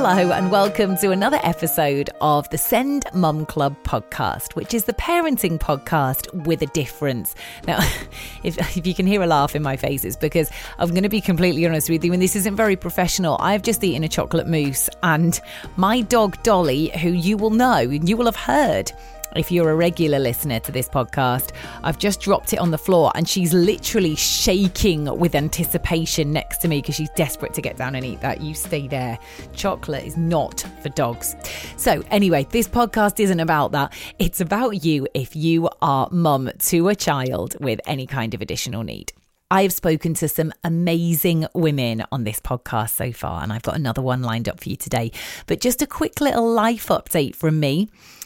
Hello and welcome to another episode of the Send Mum Club podcast, which is the parenting podcast with a difference. Now, if you can hear a laugh in my face, it's because I'm going to be completely honest with you, and this isn't very professional. I've just eaten a chocolate mousse, and my dog Dolly, who you will know, you will have heard if you're a regular listener to this podcast, I've just dropped it on the floor and she's literally shaking with anticipation next to me because she's desperate to get down and eat that. You stay there. Chocolate is not for dogs. So anyway, this podcast isn't about that. It's about you if you are mum to a child with any kind of additional need. I have spoken to some amazing women on this podcast so far, and I've got another one lined up for you today. But just a quick little life update from me.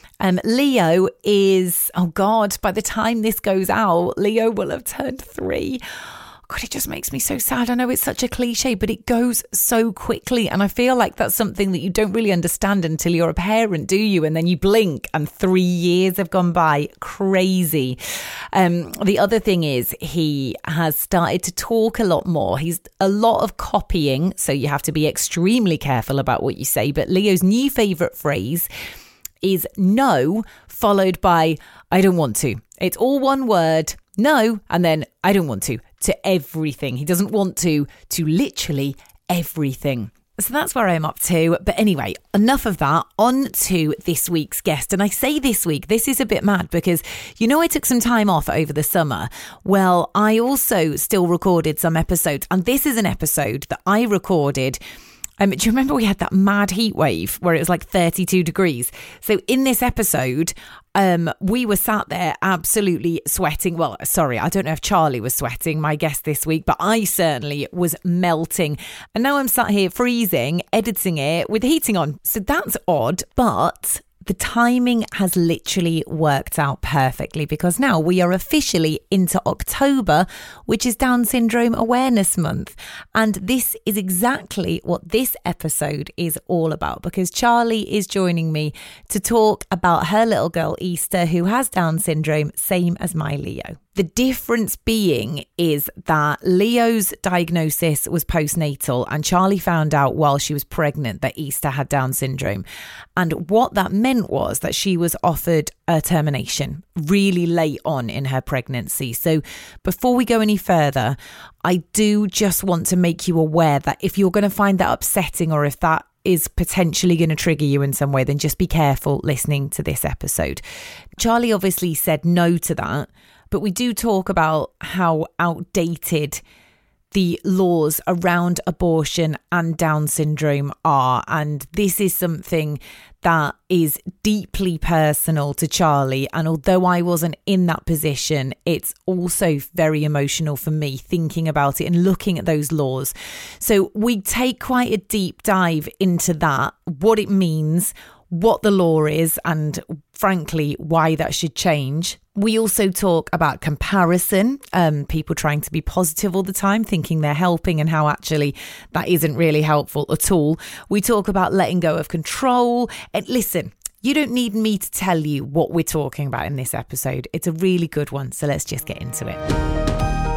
Leo is, by the time this goes out, Leo will have turned 3. God, it just makes me so sad. I know it's such a cliche, but it goes so quickly. And I feel like that's something that you don't really understand until you're a parent, do you? And then you blink and 3 years have gone by. Crazy. The other thing is he has started to talk a lot more. He's a lot of copying, so you have to be extremely careful about what you say. But Leo's new favourite phrase is no, followed by I don't want to. It's all one word, no, and then I don't want to everything. He doesn't want to literally everything. So that's where I'm up to. But anyway, enough of that. On to this week's guest. And I say this week, this is a bit mad because, I took some time off over the summer. Well, I also still recorded some episodes. And this is an episode that I recorded. Do you remember we had that mad heat wave where it was like 32 degrees? So in this episode, we were sat there absolutely sweating. Well, sorry, I don't know if Charlie was sweating, my guest this week, but I certainly was melting. And now I'm sat here freezing, editing it with the heating on. So that's odd, but the timing has literally worked out perfectly because now we are officially into October, which is Down Syndrome Awareness Month. And this is exactly what this episode is all about because Charlie is joining me to talk about her little girl, Easter, who has Down syndrome, same as my Leo. The difference being is that Leo's diagnosis was postnatal and Charlie found out while she was pregnant that Easter had Down syndrome. And what that meant was that she was offered a termination really late on in her pregnancy. So before we go any further, I do just want to make you aware that if you're going to find that upsetting or if that is potentially going to trigger you in some way, then just be careful listening to this episode. Charlie obviously said no to that. But we do talk about how outdated the laws around abortion and Down syndrome are. And this is something that is deeply personal to Charlie. And although I wasn't in that position, it's also very emotional for me thinking about it and looking at those laws. So we take quite a deep dive into that, what it means, what the law is, and frankly, why that should change. We also talk about comparison, people trying to be positive all the time, thinking they're helping and how actually that isn't really helpful at all. We talk about letting go of control. And listen, you don't need me to tell you what we're talking about in this episode. It's a really good one. So let's just get into it.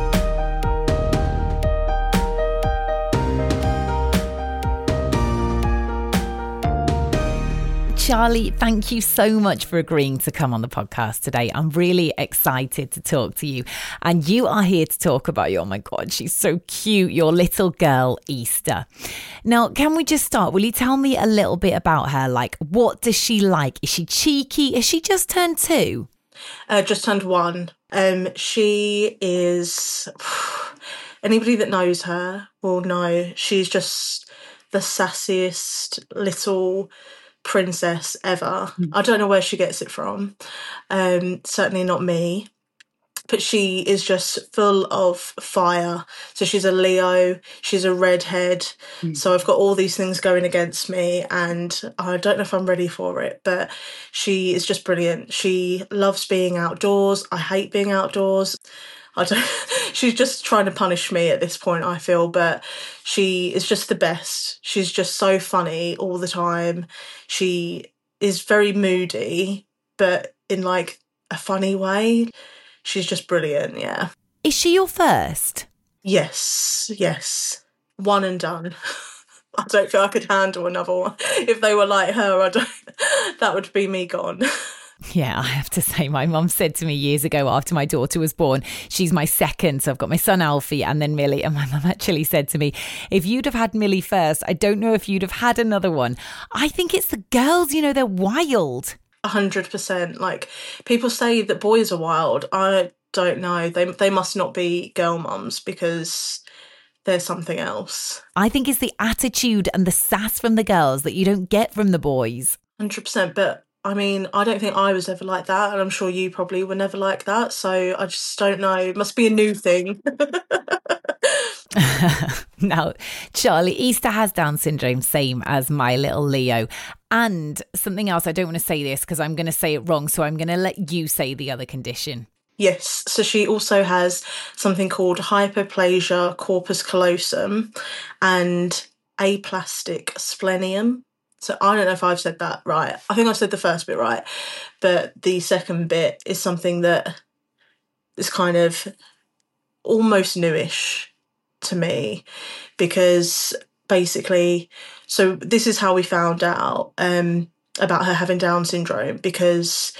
Charlie, thank you so much for agreeing to come on the podcast today. I'm really excited to talk to you. And you are here to talk about oh my God, she's so cute, your little girl, Easter. Now, can we just start? Will you tell me a little bit about her? Like, what does she like? Is she cheeky? Is she just turned 2? Just turned 1. She is... Anybody that knows her will know she's just the sassiest little princess ever. I don't know where she gets it from. Certainly not me. But she is just full of fire. So she's a Leo, she's a redhead. So I've got all these things going against me and I don't know if I'm ready for it, but she is just brilliant. She loves being outdoors. I hate being outdoors. She's just trying to punish me at this point, I feel, but she is just the best. She's just so funny all the time. She is very moody, but in like a funny way. She's just brilliant, yeah. Is she your first? Yes. One and done. I don't think I could handle another one. If they were like her, I don't. That would be me gone. Yeah, I have to say, my mum said to me years ago after my daughter was born, she's my second. So I've got my son Alfie and then Millie. And my mum actually said to me, if you'd have had Millie first, I don't know if you'd have had another one. I think it's the girls, they're wild. 100%. Like, people say that boys are wild. I don't know. They must not be girl mums because there's something else. I think it's the attitude and the sass from the girls that you don't get from the boys. 100%. But I mean, I don't think I was ever like that, and I'm sure you probably were never like that. So I just don't know. It must be a new thing. Now, Charlie, Easter has Down syndrome, same as my little Leo. And something else, I don't want to say this because I'm going to say it wrong, so I'm going to let you say the other condition. Yes, so she also has something called hyperplasia corpus callosum and aplastic splenium. So I don't know if I've said that right. I think I said the first bit right, but the second bit is something that is kind of almost newish to me, because basically, so this is how we found out about her having Down syndrome, because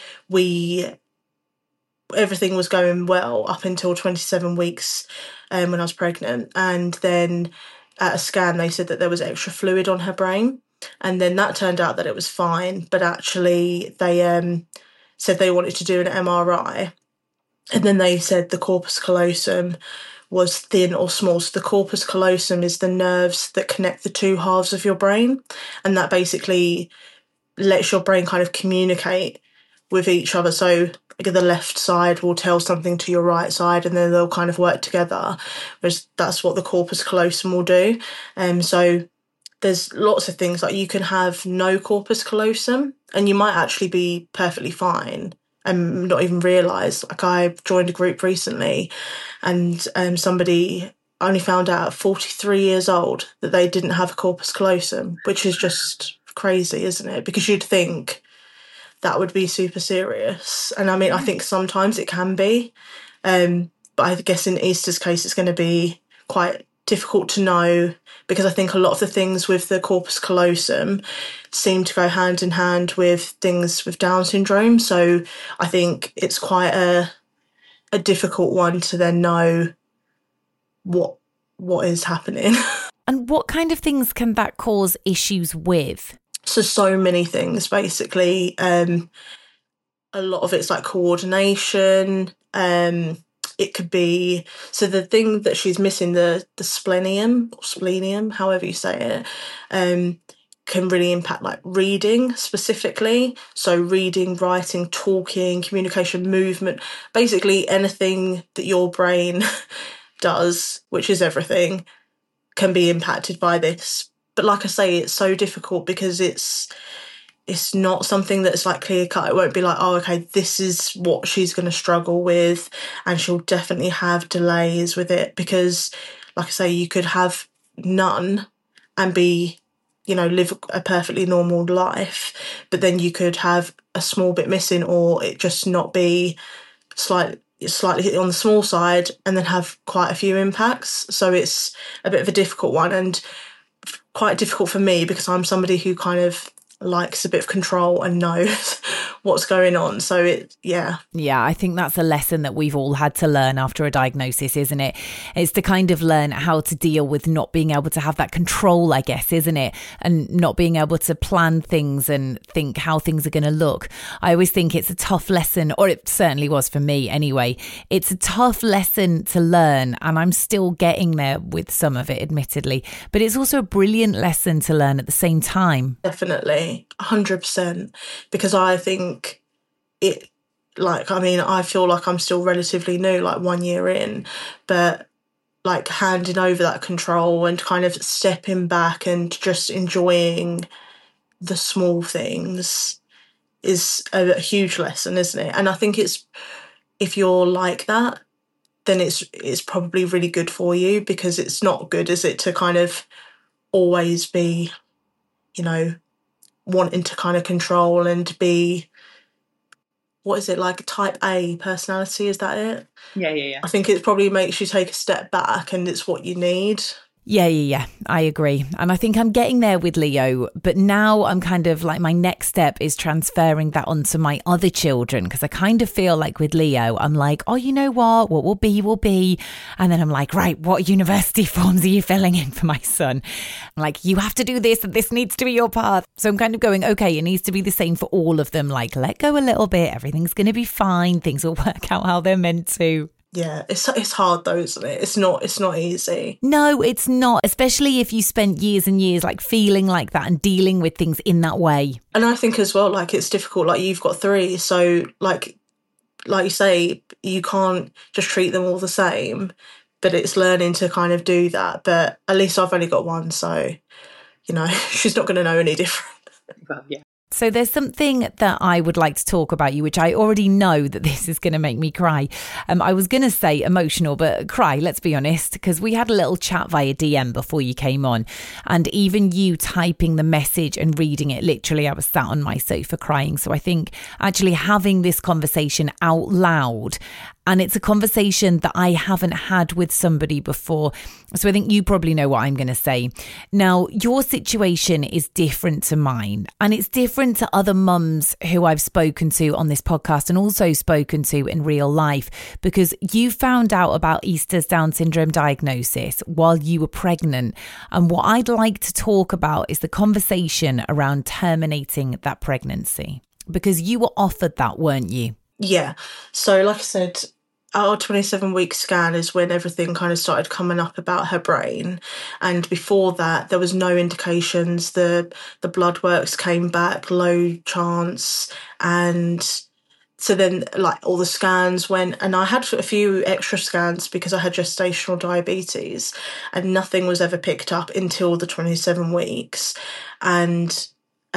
everything was going well up until 27 weeks when I was pregnant, and then at a scan they said that there was extra fluid on her brain, and then that turned out that it was fine, but actually they said they wanted to do an MRI, and then they said the corpus callosum was thin or small. So the corpus callosum is the nerves that connect the two halves of your brain, and that basically lets your brain kind of communicate with each other. So the left side will tell something to your right side, and then they'll kind of work together, whereas that's what the corpus callosum will do. So there's lots of things, like you can have no corpus callosum and you might actually be perfectly fine and not even realise. Like, I joined a group recently and somebody only found out at 43 years old that they didn't have a corpus callosum, which is just crazy, isn't it? Because you'd think that would be super serious. And I mean, I think sometimes it can be, but I guess in Easter's case it's going to be quite difficult to know, because I think a lot of the things with the corpus callosum seem to go hand in hand with things with Down syndrome. So I think it's quite a difficult one to then know what is happening. And what kind of things can that cause issues with? So many things, basically. A lot of it's like coordination. It could be, so the thing that she's missing, the splenium or splenium, however you say it, can really impact like reading specifically. So reading, writing, talking, communication, movement, basically anything that your brain does, which is everything, can be impacted by this. But like I say, it's so difficult because it's not something that's like clear cut. It won't be like, oh, okay, this is what she's going to struggle with, and she'll definitely have delays with it, because like I say, you could have none and be, live a perfectly normal life, but then you could have a small bit missing, or it just not be slightly on the small side and then have quite a few impacts. So it's a bit of a difficult one, and quite difficult for me because I'm somebody who kind of likes a bit of control and knows what's going on. So yeah, I think that's a lesson that we've all had to learn after a diagnosis, isn't it? It's to kind of learn how to deal with not being able to have that control, I guess, isn't it? And not being able to plan things and think how things are going to look. I always think it's a tough lesson, or it certainly was for me anyway. It's a tough lesson to learn, and I'm still getting there with some of it, admittedly, but it's also a brilliant lesson to learn at the same time. Definitely. 100%, because I think it, like, I mean, I feel like I'm still relatively new, like 1 year in, but like handing over that control and kind of stepping back and just enjoying the small things is a huge lesson, isn't it? And I think if you're like that, then it's probably really good for you, because it's not good, is it, to kind of always be, wanting to kind of control and be, what is it, like type A personality, is that it? Yeah. I think it probably makes you take a step back, and it's what you need. Yeah, I agree. And I think I'm getting there with Leo, but now I'm kind of like, my next step is transferring that onto my other children, because I kind of feel like with Leo, I'm like, oh, you know what will be, will be. And then I'm like, right, what university forms are you filling in for my son? Like, you have to do this and this needs to be your path. So I'm kind of going, okay, it needs to be the same for all of them. Like, let go a little bit. Everything's going to be fine. Things will work out how they're meant to. Yeah, it's hard though, isn't it? It's not easy. No, it's not, especially if you spent years and years like feeling like that and dealing with things in that way. And I think as well, like, it's difficult. Like, you've got 3, so like you say, you can't just treat them all the same, but it's learning to kind of do that. But at least I've only got 1, so, you know, she's not going to know any different. Well, yeah. So there's something that I would like to talk about you, which I already know that this is going to make me cry. I was going to say emotional, but cry, let's be honest, because we had a little chat via DM before you came on. And even you typing the message and reading it, literally, I was sat on my sofa crying. So I think actually having this conversation out loud, and it's a conversation that I haven't had with somebody before. So I think you probably know what I'm going to say. Now, your situation is different to mine, and it's different to other mums who I've spoken to on this podcast and also spoken to in real life, because you found out about Easter's Down syndrome diagnosis while you were pregnant. And what I'd like to talk about is the conversation around terminating that pregnancy, because you were offered that, weren't you? Yeah. So like I said, our 27-week scan is when everything kind of started coming up about her brain. And before that, there was no indications. The blood works came back, low chance. And so then, like, all the scans went, and I had a few extra scans because I had gestational diabetes, and nothing was ever picked up until the 27 weeks. And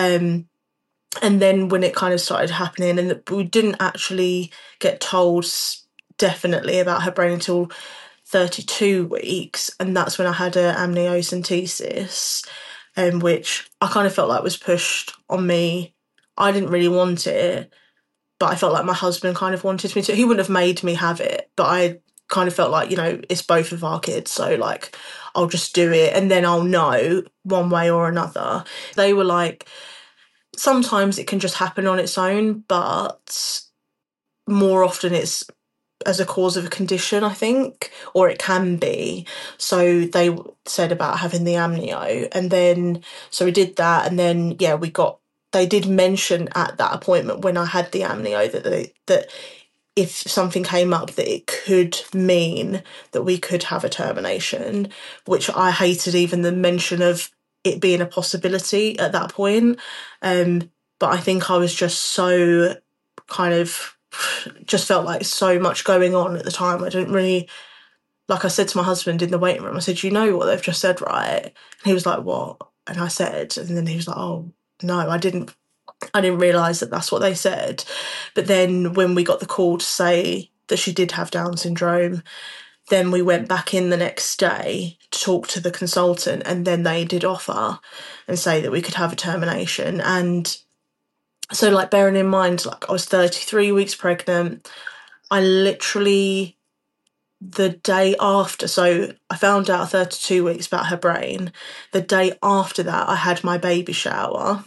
then when it kind of started happening, and we didn't actually get told definitely about her brain until 32 weeks, and that's when I had an amniocentesis, which I kind of felt like was pushed on me. I didn't really want it, but I felt like my husband kind of wanted me to. He wouldn't have made me have it, but I kind of felt like, you know, it's both of our kids, so like, I'll just do it and then I'll know one way or another. They were like, sometimes it can just happen on its own, but more often it's as a cause of a condition, I think, or it can be. So they said about having the amnio, and then so we did that, and then they did mention at that appointment when I had the amnio that if something came up that it could mean that we could have a termination, which I hated even the mention of it being a possibility at that point. But I think I was just so kind of just felt like so much going on at the time. I didn't really, like I said to my husband in the waiting room, I said, you know what they've just said, right? And he was like, what? And I said, and then he was like, oh, no, I didn't realise that that's what they said. But then when we got the call to say that she did have Down syndrome, then we went back in the next day to talk to the consultant, and then they did offer and say that we could have a termination. And so, like, bearing in mind, like, I was 33 weeks pregnant. I literally, the day after, so I found out at 32 weeks about her brain. The day after that, I had my baby shower.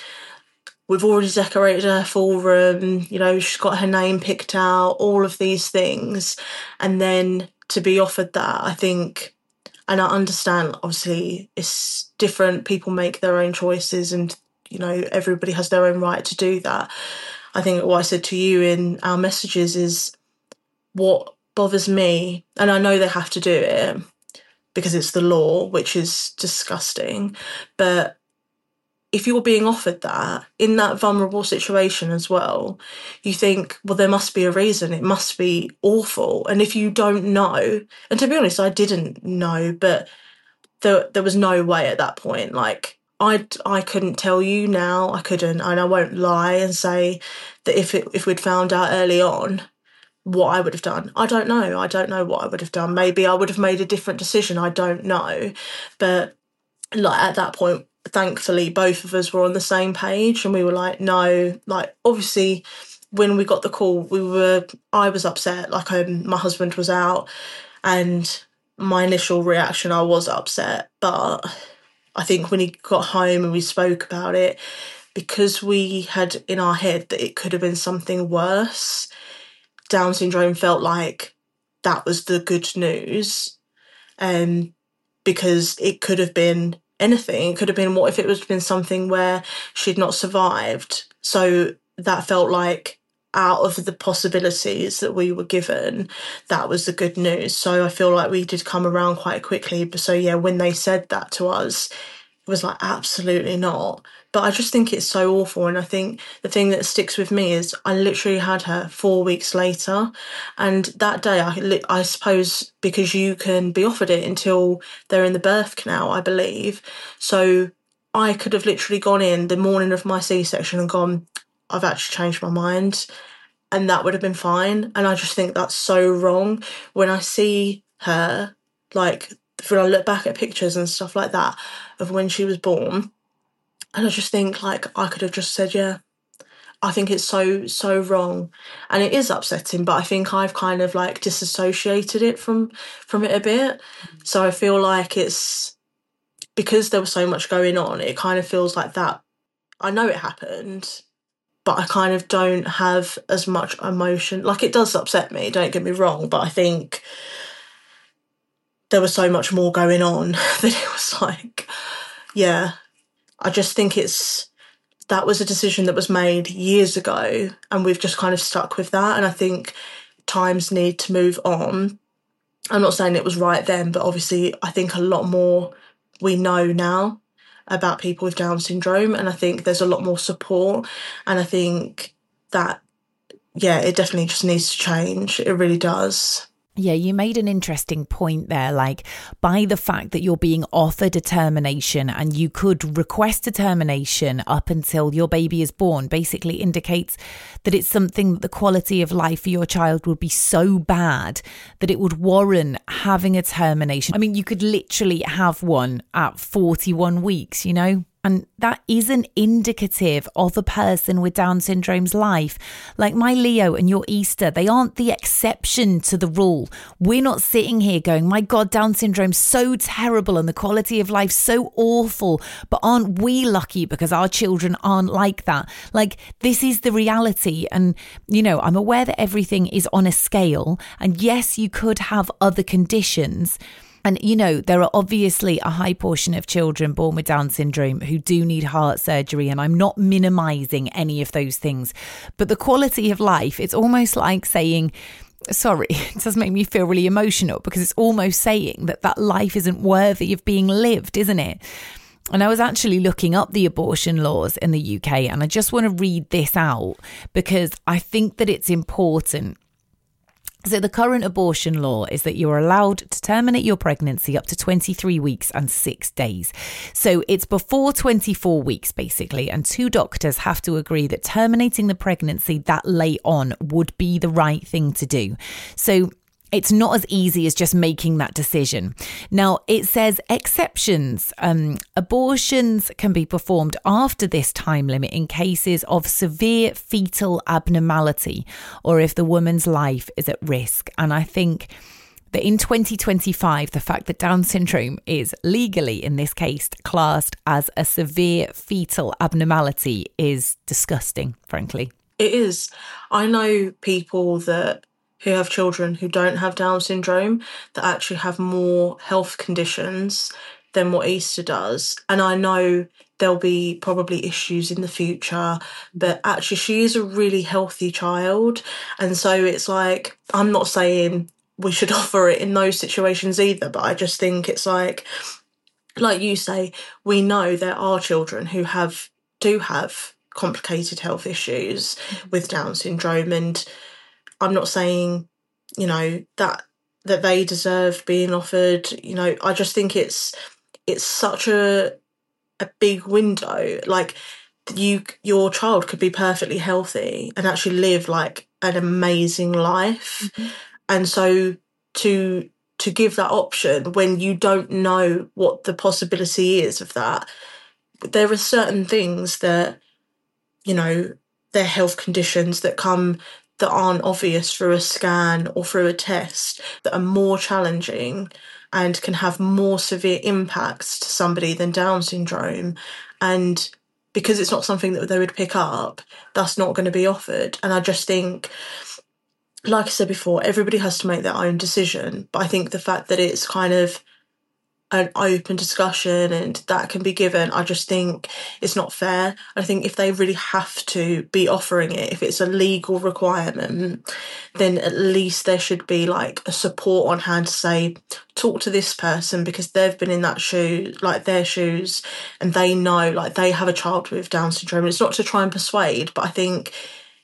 We've already decorated her full room, you know, she's got her name picked out, all of these things. And then to be offered that, I think, and I understand, obviously, it's different. People make their own choices, and you know, everybody has their own right to do that. I think what I said to you in our messages is what bothers me, and I know they have to do it because it's the law, which is disgusting, but if you're being offered that in that vulnerable situation as well, you think, well, there must be a reason. It must be awful. And if you don't know, and to be honest, I didn't know, but there was no way at that point. Like, I couldn't tell you now. I couldn't, and I won't lie and say that if we'd found out early on what I would have done. I don't know. I don't know what I would have done. Maybe I would have made a different decision. I don't know. But like, at that point, thankfully, both of us were on the same page, and we were like, no. Like, obviously, when we got the call, I was upset. Like, my husband was out, and my initial reaction, I was upset, but I think when he got home and we spoke about it, because we had in our head that it could have been something worse, Down syndrome felt like that was the good news. Because it could have been anything. It could have been, what if it was been something where she'd not survived? So that felt like, out of the possibilities that we were given, that was the good news. So I feel like we did come around quite quickly. So yeah, when they said that to us, it was like, absolutely not. But I just think it's so awful. And I think the thing that sticks with me is I literally had her 4 weeks later. And that day, I suppose, because you can be offered it until they're in the birth canal, I believe. So I could have literally gone in the morning of my C-section and gone, I've actually changed my mind. And that would have been fine. And I just think that's so wrong. When I see her, like, when I look back at pictures and stuff like that of when she was born, and I just think, like, I could have just said, yeah, I think it's so, so wrong. And it is upsetting, but I think I've kind of, like, disassociated it from it a bit. So I feel like it's, because there was so much going on, it kind of feels like that. I know it happened, but I kind of don't have as much emotion. Like, it does upset me, don't get me wrong, but I think there was so much more going on that it was like, yeah, I just think that was a decision that was made years ago, and we've just kind of stuck with that. And I think times need to move on. I'm not saying it was right then, but obviously I think a lot more we know now about people with Down syndrome, and I think there's a lot more support. And I think that, yeah, it definitely just needs to change. It really does. Yeah, you made an interesting point there. Like, by the fact that you're being offered a termination and you could request a termination up until your baby is born, basically indicates that it's something that the quality of life for your child would be so bad that it would warrant having a termination. I mean, you could literally have one at 41 weeks, you know? And that isn't indicative of a person with Down syndrome's life. Like my Leo and your Easter, they aren't the exception to the rule. We're not sitting here going, my God, Down syndrome's so terrible and the quality of life so awful. But aren't we lucky because our children aren't like that? Like, this is the reality. And, you know, I'm aware that everything is on a scale. And yes, you could have other conditions. And, you know, there are obviously a high portion of children born with Down syndrome who do need heart surgery. And I'm not minimising any of those things. But the quality of life, it's almost like saying, sorry, it does make me feel really emotional, because it's almost saying that life isn't worthy of being lived, isn't it? And I was actually looking up the abortion laws in the UK, and I just want to read this out because I think that it's important. So the current abortion law is that you're allowed to terminate your pregnancy up to 23 weeks and 6 days. So it's before 24 weeks, basically, and two doctors have to agree that terminating the pregnancy that late on would be the right thing to do. So it's not as easy as just making that decision. Now, it says exceptions. Abortions can be performed after this time limit in cases of severe fetal abnormality or if the woman's life is at risk. And I think that in 2025, the fact that Down syndrome is legally, in this case, classed as a severe fetal abnormality is disgusting, frankly. It is. I know people who have children who don't have Down syndrome that actually have more health conditions than what Easter does. And I know there'll be probably issues in the future, but actually she is a really healthy child. And so it's like, I'm not saying we should offer it in those situations either, but I just think it's like you say, we know there are children who do have complicated health issues with Down syndrome, and I'm not saying, you know, that they deserve being offered. You know, I just think it's such a big window. Like, your child could be perfectly healthy and actually live like an amazing life. Mm-hmm. And so to give that option when you don't know what the possibility is of that, there are certain things that, you know, they're health conditions that aren't obvious through a scan or through a test that are more challenging and can have more severe impacts to somebody than Down syndrome. And because it's not something that they would pick up, that's not going to be offered. And I just think, like I said before, everybody has to make their own decision. But I think the fact that it's kind of an open discussion and that can be given, I just think it's not fair. I think if they really have to be offering it, if it's a legal requirement, then at least there should be like a support on hand to say, talk to this person because they've been in that shoe, like their shoes, and they know, like they have a child with Down syndrome. It's not to try and persuade, but I think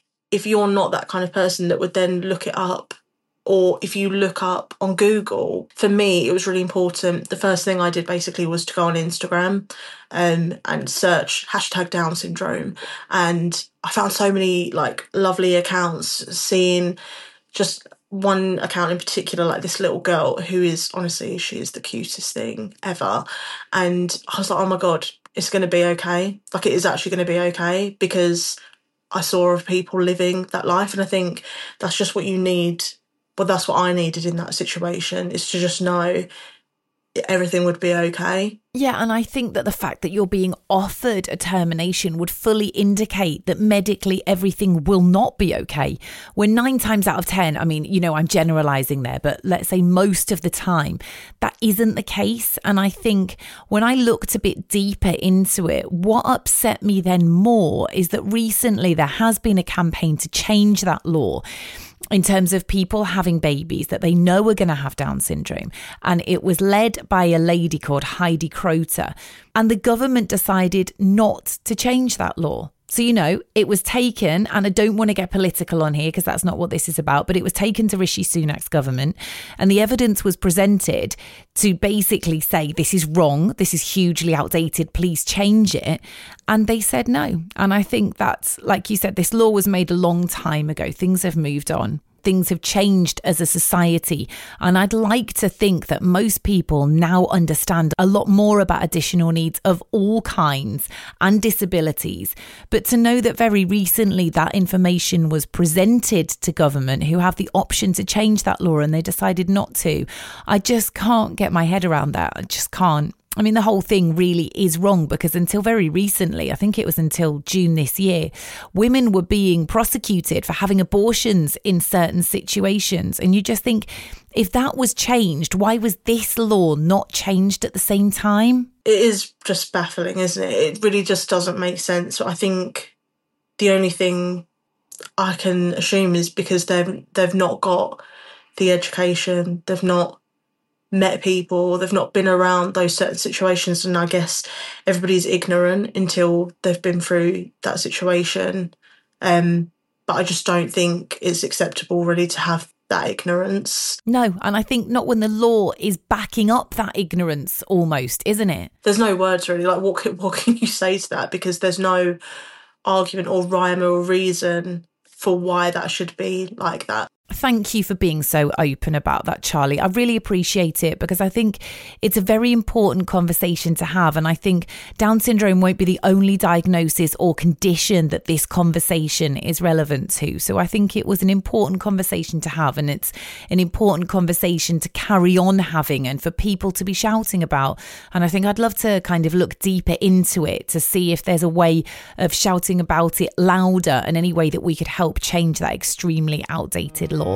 if you're not that kind of person that would then look it up, or if you look up on Google, for me, it was really important. The first thing I did basically was to go on Instagram and search hashtag Down syndrome. And I found so many like lovely accounts, seeing just one account in particular, like this little girl who is, honestly, she is the cutest thing ever. And I was like, oh my God, it's going to be okay. Like it is actually going to be okay, because I saw of people living that life. And I think that's just what you need. Well, that's what I needed in that situation, is to just know everything would be okay. Yeah, and I think that the fact that you're being offered a termination would fully indicate that medically everything will not be okay. When 9 times out of 10, I mean, you know, I'm generalising there, but let's say most of the time, that isn't the case. And I think when I looked a bit deeper into it, what upset me then more is that recently there has been a campaign to change that law in terms of people having babies that they know are going to have Down syndrome. And it was led by a lady called Heidi Croter. And the government decided not to change that law. So, you know, it was taken, and I don't want to get political on here because that's not what this is about, but it was taken to Rishi Sunak's government, and the evidence was presented to basically say, this is wrong, this is hugely outdated, please change it. And they said no. And I think that's, like you said, this law was made a long time ago. Things have moved on. Things have changed as a society. And I'd like to think that most people now understand a lot more about additional needs of all kinds and disabilities. But to know that very recently that information was presented to government, who have the option to change that law, and they decided not to, I just can't get my head around that. I just can't. I mean, the whole thing really is wrong, because until very recently, I think it was until June this year, women were being prosecuted for having abortions in certain situations. And you just think, if that was changed, why was this law not changed at the same time? It is just baffling, isn't it? It really just doesn't make sense. I think the only thing I can assume is because they've not got the education, they've not met people, they've not been around those certain situations, and I guess everybody's ignorant until they've been through that situation. But I just don't think it's acceptable really to have that ignorance. No, and I think not when the law is backing up that ignorance almost, isn't it? There's no words really, like what can you say to that, because there's no argument or rhyme or reason for why that should be like that. Thank you for being so open about that, Charlie. I really appreciate it, because I think it's a very important conversation to have. And I think Down syndrome won't be the only diagnosis or condition that this conversation is relevant to. So I think it was an important conversation to have, and it's an important conversation to carry on having and for people to be shouting about. And I think I'd love to kind of look deeper into it to see if there's a way of shouting about it louder, and any way that we could help change that extremely outdated law.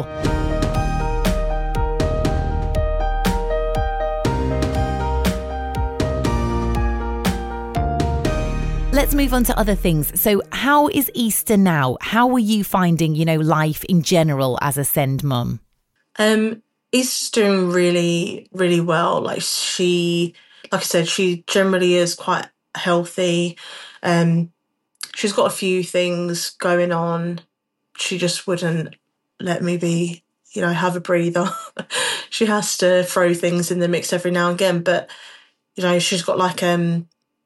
Let's move on to other things. So how is Easter now? How are you finding, you know, life in general as a send mum? Easter's doing really, really well. Like I said, she generally is quite healthy. She's got a few things going on. She just wouldn't let me have a breather. She has to throw things in the mix every now and again. But, you know, she's got like a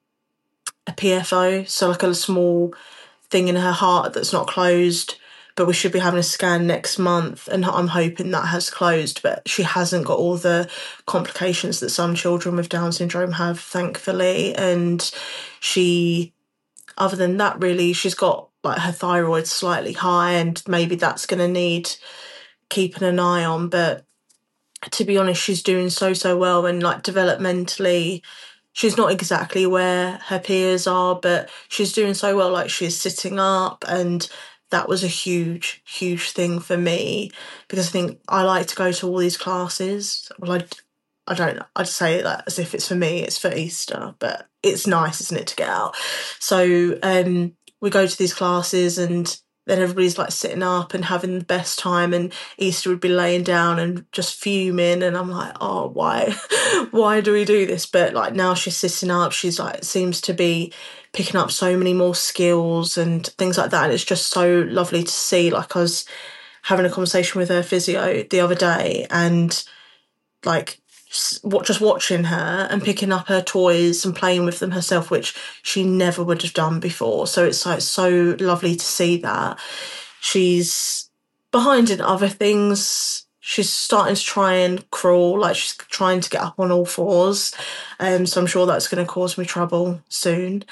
PFO, so like a small thing in her heart that's not closed, but we should be having a scan next month, and I'm hoping that has closed. But she hasn't got all the complications that some children with Down syndrome have, thankfully. And other than that, really, she's got like her thyroid slightly high, and maybe that's going to need keeping an eye on. But to be honest, she's doing so well, and like developmentally, she's not exactly where her peers are, but she's doing so well. Like she's sitting up, and that was a huge thing for me, because I think I like to go to all these classes. Well, I don't. I'd say that as if it's for me. It's for Easter, but it's nice, isn't it, to get out? So we go to these classes, and then everybody's like sitting up and having the best time, and Easter would be laying down and just fuming, and I'm like, oh, why why do we do this? But like now she's sitting up, she's like seems to be picking up so many more skills and things like that, and it's just so lovely to see. Like I was having a conversation with her physio the other day, and like just watching her and picking up her toys and playing with them herself, which she never would have done before. So it's like so lovely to see that. She's behind in other things. She's starting to try and crawl, like she's trying to get up on all fours. So I'm sure that's going to cause me trouble soon.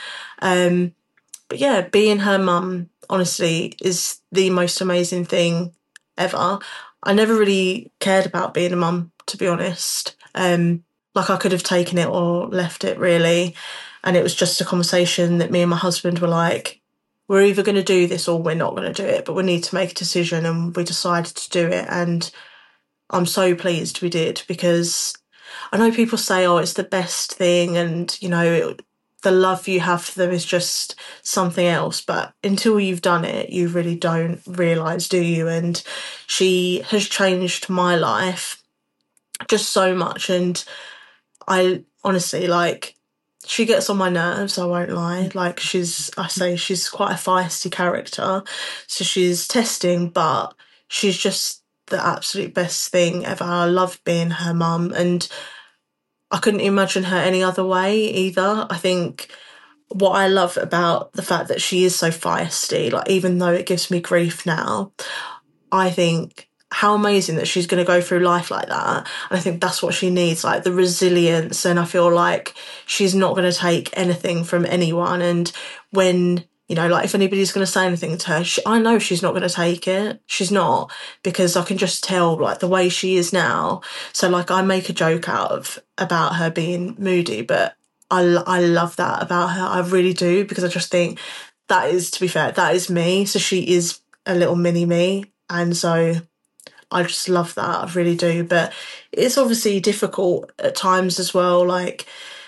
But yeah, being her mum, honestly, is the most amazing thing ever. I never really cared about being a mum, to be honest. Like I could have taken it or left it, really. And it was just a conversation that me and my husband were like, we're either going to do this or we're not going to do it, but we need to make a decision. And we decided to do it. And I'm so pleased we did, because I know people say, oh, it's the best thing, and, you know, the love you have for them is just something else. But until you've done it, you really don't realise, do you? And she has changed my life just so much. And I honestly, like, she gets on my nerves, I won't lie. Like, she's quite a feisty character. So she's testing, but she's just the absolute best thing ever. I love being her mum, and I couldn't imagine her any other way either. I think what I love about the fact that she is so feisty, like even though it gives me grief now, I think how amazing that she's going to go through life like that. And I think that's what she needs, like the resilience. And I feel like she's not going to take anything from anyone. And when, you know, like if anybody's going to say anything to her, I know she's not going to take it. She's not, because I can just tell like the way she is now. So like I make a joke about her being moody, but I love that about her. I really do, because I just think that is, to be fair, that is me. So she is a little mini me. And so I just love that. I really do. But it's obviously difficult at times as well. Like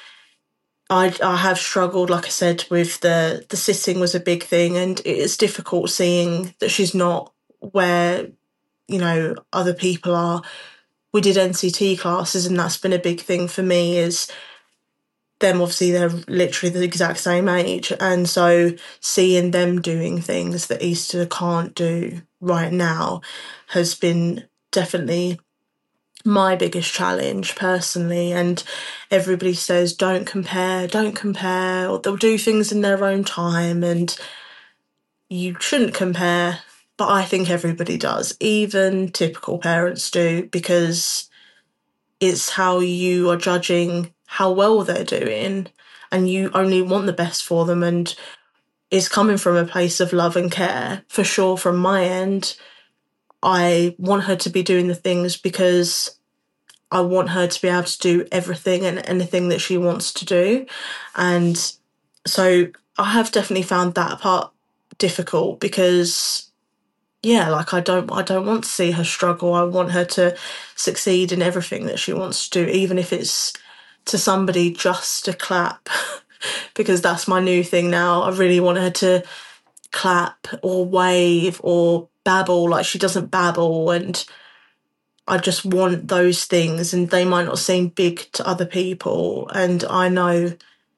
I have struggled, like I said, with the sitting was a big thing, and it's difficult seeing that she's not where, you know, other people are. We did NCT classes, and that's been a big thing for me, is them, obviously they're literally the exact same age, and so seeing them doing things that Easter can't do right now has been definitely my biggest challenge personally. And everybody says don't compare, or they'll do things in their own time, and you shouldn't compare, but I think everybody does, even typical parents do, because it's how you are judging how well they're doing, and you only want the best for them, and it's coming from a place of love and care. For sure, from my end, I want her to be doing the things because I want her to be able to do everything and anything that she wants to do. And so I have definitely found that part difficult, because yeah, like I don't want to see her struggle. I want her to succeed in everything that she wants to do, even if it's to somebody just to clap, because that's my new thing now. I really want her to clap or wave or babble. Like she doesn't babble, and I just want those things, and they might not seem big to other people. And I know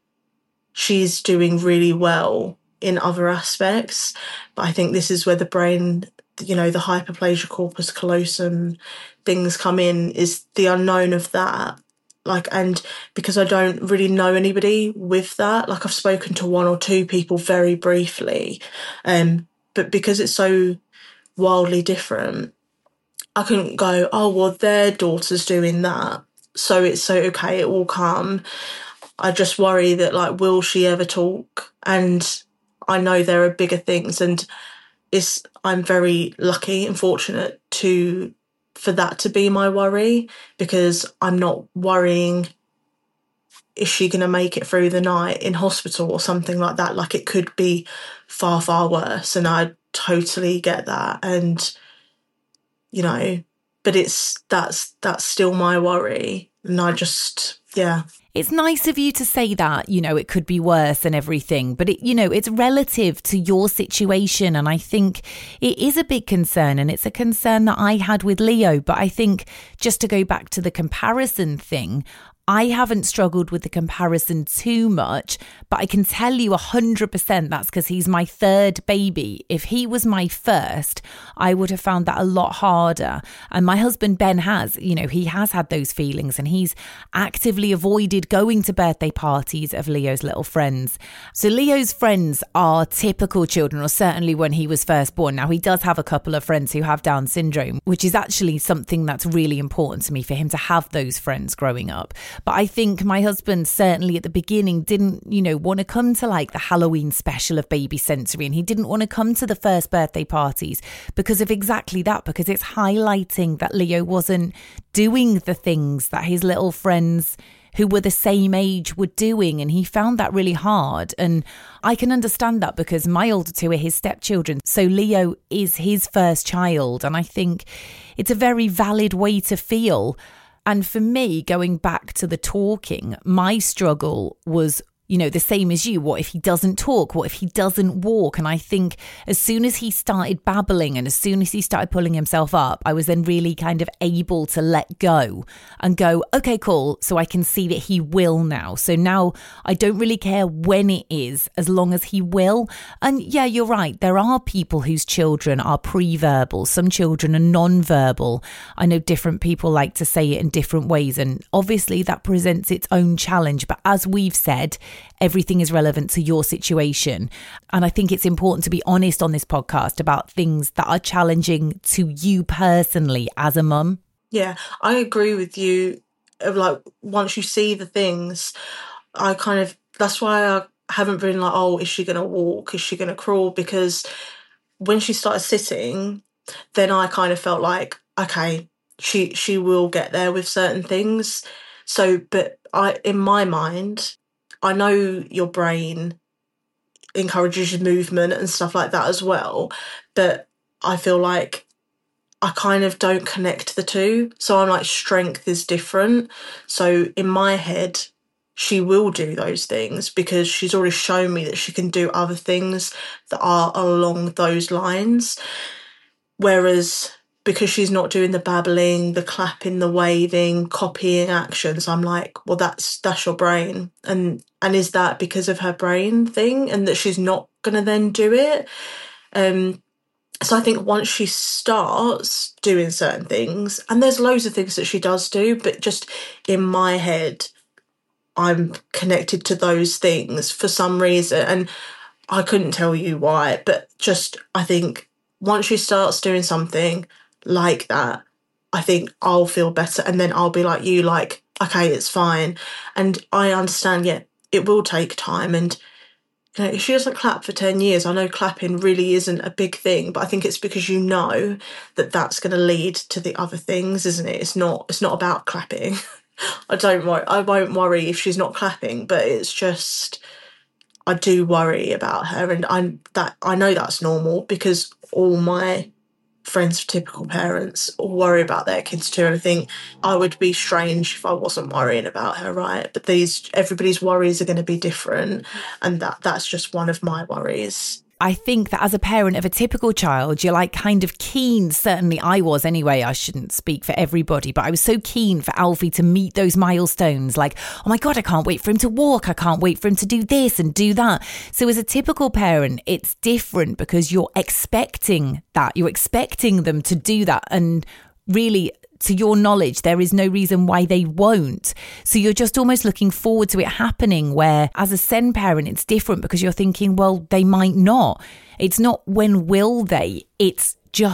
she's doing really well in other aspects, but I think this is where the brain, you know, the hyperplasia corpus callosum things come in, is the unknown of that. Like, and because I don't really know anybody with that, like I've spoken to one or two people very briefly, but because it's so wildly different, I couldn't go, oh, well, their daughter's doing that, so it's so okay, it will come. I just worry that, like, will she ever talk? And I know there are bigger things, and I'm very lucky and fortunate to for that to be my worry, because I'm not worrying, is she going to make it through the night in hospital or something like that? Like, it could be far, far worse. And I totally get that. And, you know, but that's still my worry. And I just, yeah. It's nice of you to say that, you know, it could be worse and everything, but it, you know, it's relative to your situation. And I think it is a big concern, and it's a concern that I had with Leo. But I think, just to go back to the comparison thing, I haven't struggled with the comparison too much, but I can tell you 100% that's because he's my third baby. If he was my first, I would have found that a lot harder. And my husband, Ben, has, you know, he has had those feelings, and he's actively avoided going to birthday parties of Leo's little friends. So Leo's friends are typical children, or certainly when he was first born. Now, he does have a couple of friends who have Down syndrome, which is actually something that's really important to me, for him to have those friends growing up. But I think my husband certainly at the beginning didn't, you know, want to come to like the Halloween special of Baby Sensory, and he didn't want to come to the first birthday parties because of exactly that, because it's highlighting that Leo wasn't doing the things that his little friends who were the same age were doing, and he found that really hard. And I can understand that, because my older two are his stepchildren, so Leo is his first child, and I think it's a very valid way to feel. And for me, going back to the talking, my struggle was, you know, the same as you. What if he doesn't talk? What if he doesn't walk? And I think as soon as he started babbling, and as soon as he started pulling himself up, I was then really kind of able to let go and go, okay, cool. So I can see that he will now. So now I don't really care when it is, as long as he will. And yeah, you're right. There are people whose children are pre-verbal. Some children are non-verbal. I know different people like to say it in different ways. And obviously that presents its own challenge. But as we've said, everything is relevant to your situation. And I think it's important to be honest on this podcast about things that are challenging to you personally as a mum. Yeah, I agree with you. Like, once you see the things, that's why I haven't been like, oh, is she going to walk? Is she going to crawl? Because when she started sitting, then I kind of felt like, okay, she will get there with certain things. So, but in my mind, I know your brain encourages movement and stuff like that as well, but I feel like I kind of don't connect the two. So I'm like, strength is different. So in my head, she will do those things because she's already shown me that she can do other things that are along those lines. Whereas because she's not doing the babbling, the clapping, the waving, copying actions, I'm like, well, that's your brain. And is that because of her brain thing, and that she's not going to then do it? So I think once she starts doing certain things, and there's loads of things that she does do, but just in my head, I'm connected to those things for some reason. And I couldn't tell you why, but just, I think once she starts doing something like that, I think I'll feel better, and then I'll be like you, like, okay, it's fine. And I understand, yeah, it will take time, and you know, if she doesn't clap for 10 years, I know clapping really isn't a big thing, but I think it's because you know that that's going to lead to the other things, isn't it? It's not about clapping. I won't worry if she's not clapping, but it's just, I do worry about her, and I know that's normal because all my friends of typical parents all worry about their kids too, and I think I would be strange if I wasn't worrying about her, right? But everybody's worries are going to be different, and that's just one of my worries. I think that as a parent of a typical child, you're like kind of keen, certainly I was anyway, I shouldn't speak for everybody, but I was so keen for Alfie to meet those milestones, like, oh my God, I can't wait for him to walk, I can't wait for him to do this and do that. So as a typical parent, it's different because you're expecting that, you're expecting them to do that, and really, to your knowledge, there is no reason why they won't. So you're just almost looking forward to it happening, where as a SEN parent, it's different because you're thinking, well, they might not. It's not when will they, it's just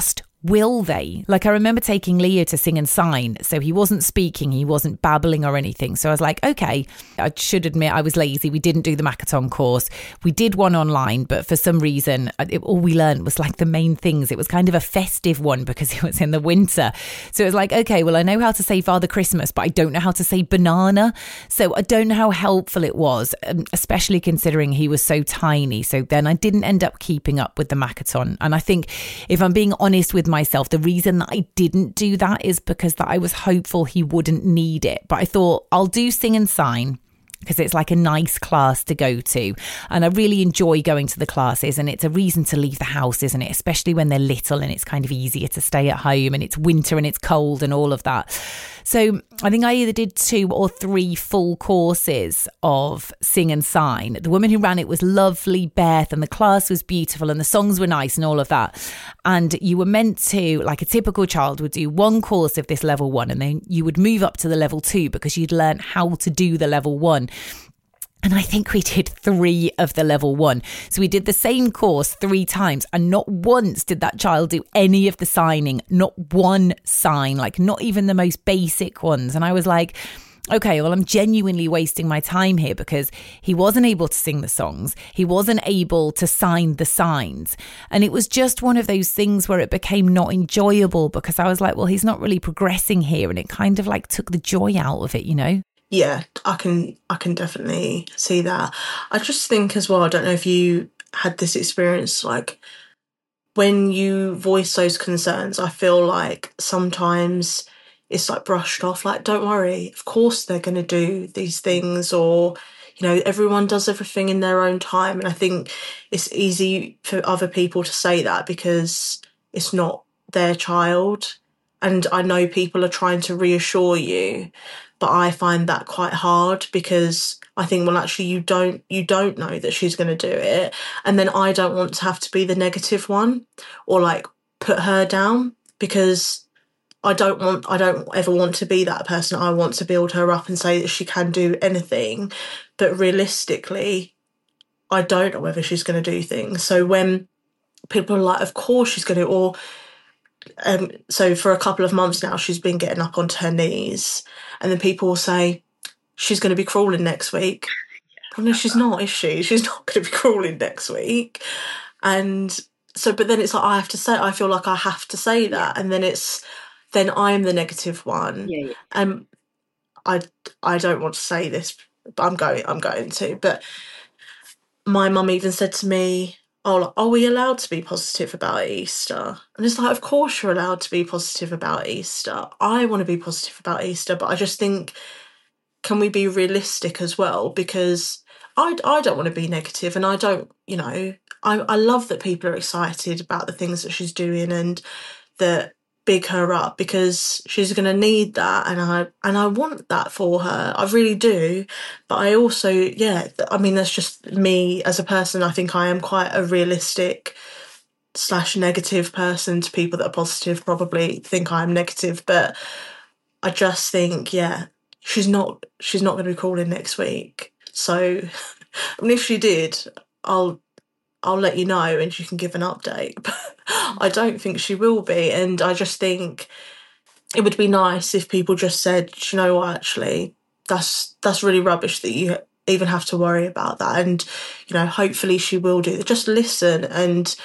will they? Like, I remember taking Leo to sing and sign. So he wasn't speaking, he wasn't babbling or anything. So I was like, okay, I should admit I was lazy. We didn't do the Makaton course. We did one online, but for some reason, all we learned was like the main things. It was kind of a festive one because it was in the winter. So it was like, okay, well, I know how to say Father Christmas, but I don't know how to say banana. So I don't know how helpful it was, especially considering he was so tiny. So then I didn't end up keeping up with the Makaton. And I think if I'm being honest with myself, the reason that I didn't do that is because that I was hopeful he wouldn't need it. But I thought I'll do sing and sign because it's like a nice class to go to. And I really enjoy going to the classes, and it's a reason to leave the house, isn't it? Especially when they're little and it's kind of easier to stay at home and it's winter and it's cold and all of that. So I think I either did 2 or 3 full courses of sing and sign. The woman who ran it was lovely, Beth, and the class was beautiful and the songs were nice and all of that. And you were meant to, like a typical child would do 1 course of this level 1, and then you would move up to the level 2 because you'd learn how to do the level 1. And I think we did 3 of the level 1. So we did the same course 3 times, and not once did that child do any of the signing, not one sign, like not even the most basic ones. And I was like, okay, well, I'm genuinely wasting my time here because he wasn't able to sing the songs. He wasn't able to sign the signs. And it was just one of those things where it became not enjoyable because I was like, well, he's not really progressing here. And it kind of like took the joy out of it, you know? Yeah, I can definitely see that. I just think as well, I don't know if you had this experience, like when you voice those concerns, I feel like sometimes it's like brushed off, like, don't worry, of course they're going to do these things, or, you know, everyone does everything in their own time. And I think it's easy for other people to say that because it's not their child. And I know people are trying to reassure you, but I find that quite hard because I think, well, actually, you don't know that she's going to do it. And then I don't want to have to be the negative one or like put her down because I don't ever want to be that person. I want to build her up and say that she can do anything. But realistically, I don't know whether she's going to do things. So when people are like, of course she's going to, or so for a couple of months now, she's been getting up onto her knees, and then people will say, she's going to be crawling next week. Well, no, she's not, is she? She's not going to be crawling next week. And so, but then it's like, I feel like I have to say that. And then I'm the negative one. Yeah. I don't want to say this, but I'm going to. But my mum even said to me, oh, like, are we allowed to be positive about Easter? And it's like, of course you're allowed to be positive about Easter. I want to be positive about Easter, but I just think, can we be realistic as well? Because I don't want to be negative, and I don't, you know, I love that people are excited about the things that she's doing and that big her up because she's going to need that, and I want that for her. I really do. But I also, I mean, that's just me as a person. I think I am quite a realistic / negative person. To people that are positive probably think I'm negative, but I just think, she's not going to be calling next week. So I mean, if she did, I'll let you know and you can give an update. But I don't think she will be. And I just think it would be nice if people just said, you know what, actually, that's really rubbish that you even have to worry about that. And, you know, hopefully she will do that. Just listen and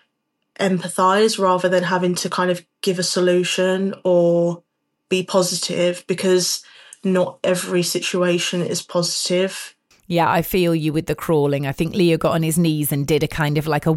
empathise rather than having to kind of give a solution or be positive, because not every situation is positive. Yeah, I feel you with the crawling. I think Leo got on his knees and did a kind of like a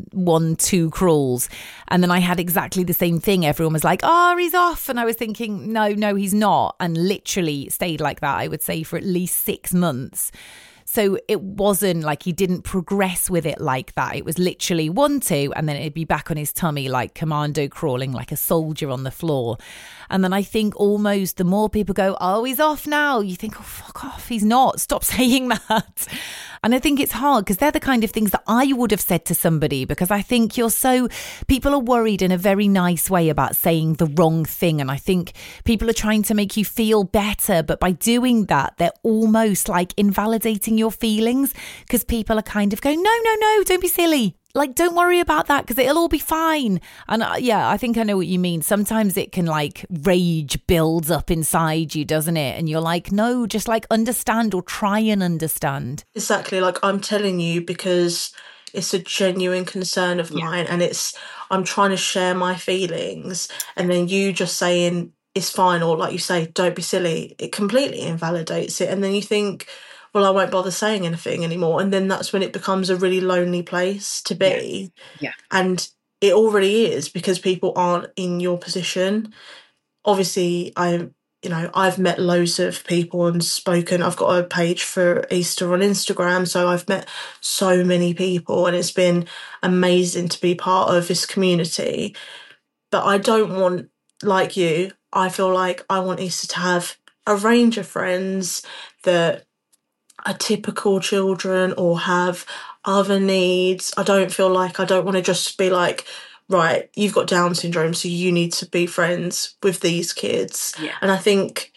1-2 crawls. And then I had exactly the same thing. Everyone was like, oh, he's off. And I was thinking, no, he's not. And literally stayed like that, I would say, for at least 6 months. So it wasn't like he didn't progress with it like that. It was literally 1-2, and then it'd be back on his tummy, like commando crawling, like a soldier on the floor. And then I think almost the more people go, oh, he's off now, you think, oh, fuck off, he's not. Stop saying that. And I think it's hard because they're the kind of things that I would have said to somebody, because I think people are worried in a very nice way about saying the wrong thing. And I think people are trying to make you feel better. But by doing that, they're almost like invalidating your feelings, because people are kind of going, no, don't be silly. like, don't worry about that because it'll all be fine. And yeah, I think I know what you mean. Sometimes it can like rage builds up inside you, doesn't it? And you're like, no, just like understand or try and understand. Exactly. Like, I'm telling you because it's a genuine concern of mine, and I'm trying to share my feelings, and then you just saying it's fine, or like you say, don't be silly, it completely invalidates it. And then you think, well, I won't bother saying anything anymore. And then that's when it becomes a really lonely place to be. Yeah. And it already is, because people aren't in your position. Obviously, I've met loads of people and spoken. I've got a page for Easter on Instagram, so I've met so many people, and it's been amazing to be part of this community. But I don't want, like you, I feel like I want Easter to have a range of friends that are typical children or have other needs. I don't want to just be like, right, you've got Down syndrome, so you need to be friends with these kids. Yeah. And I think,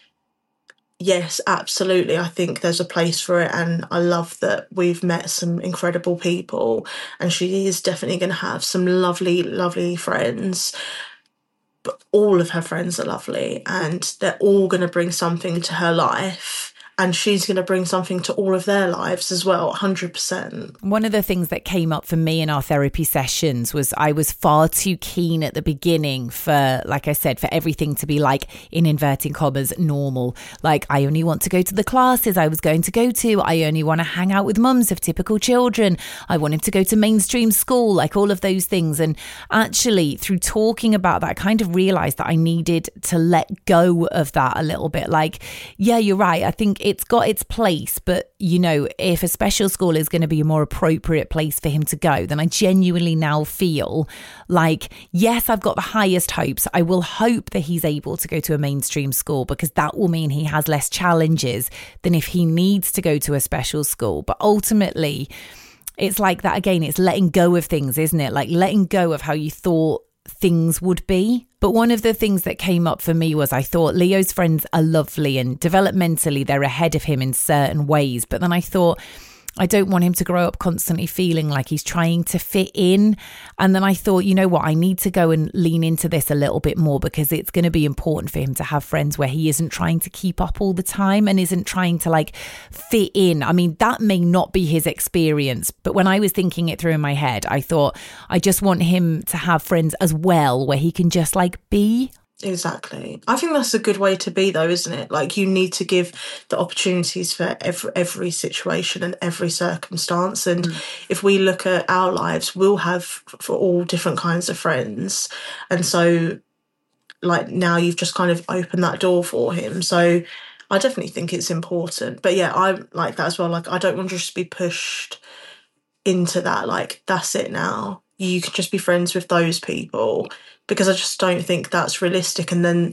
yes, absolutely, I think there's a place for it, and I love that we've met some incredible people, and she is definitely going to have some lovely, lovely friends. But all of her friends are lovely, and they're all going to bring something to her life. And she's going to bring something to all of their lives as well, 100%. One of the things that came up for me in our therapy sessions was I was far too keen at the beginning for, like I said, for everything to be like, in inverting commas, normal. Like, I only want to go to the classes I was going to go to. I only want to hang out with mums of typical children. I wanted to go to mainstream school, like all of those things. And actually, through talking about that, I kind of realised that I needed to let go of that a little bit. Like, yeah, you're right. I think it's got its place, but you know, if a special school is going to be a more appropriate place for him to go, then I genuinely now feel like, yes, I've got the highest hopes. I will hope that he's able to go to a mainstream school, because that will mean he has less challenges than if he needs to go to a special school. But ultimately, it's like that again, it's letting go of things, isn't it? Like letting go of how you thought things would be. But one of the things that came up for me was I thought Leo's friends are lovely and developmentally they're ahead of him in certain ways. But then I thought, I don't want him to grow up constantly feeling like he's trying to fit in. And then I thought, you know what, I need to go and lean into this a little bit more, because it's going to be important for him to have friends where he isn't trying to keep up all the time and isn't trying to like fit in. I mean, that may not be his experience, but when I was thinking it through in my head, I thought I just want him to have friends as well where he can just like be. Exactly. I think that's a good way to be, though, isn't it? Like, you need to give the opportunities for every situation and every circumstance. And if we look at our lives, we'll have for all different kinds of friends. And so, like, now you've just kind of opened that door for him. So I definitely think it's important. But yeah, I like that as well. Like, I don't want to just be pushed into that. Like, that's it now. You can just be friends with those people, because I just don't think that's realistic. And then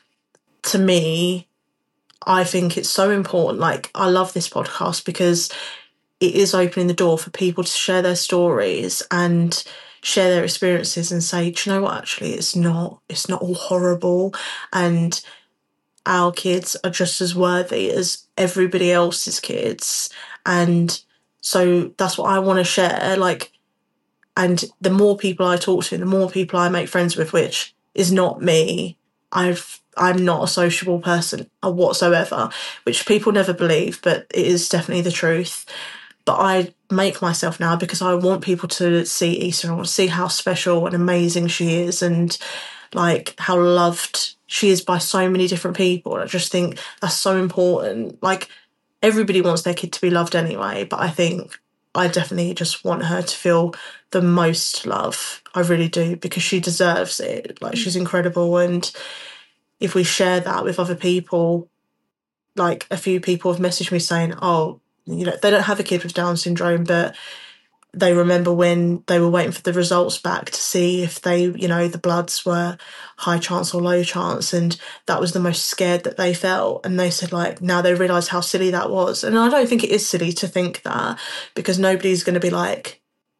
to me, I think it's so important. Like, I love this podcast because it is opening the door for people to share their stories and share their experiences and say, do you know what, actually, it's not all horrible, and our kids are just as worthy as everybody else's kids. And so that's what I want to share. Like, and the more people I talk to, the more people I make friends with, which is not me. I'm not a sociable person whatsoever, which people never believe, but it is definitely the truth. But I make myself now because I want people to see Easter. I want to see how special and amazing she is, and like how loved she is by so many different people. And I just think that's so important. Like, everybody wants their kid to be loved anyway, but I think I definitely just want her to feel the most love. I really do, because she deserves it. Like, she's incredible. And if we share that with other people, like a few people have messaged me saying, oh, you know, they don't have a kid with Down syndrome, but they remember when they were waiting for the results back to see if they, you know, the bloods were high chance or low chance, and that was the most scared that they felt. And they said, like, now they realise how silly that was. And I don't think it is silly to think that, because nobody's going to be like,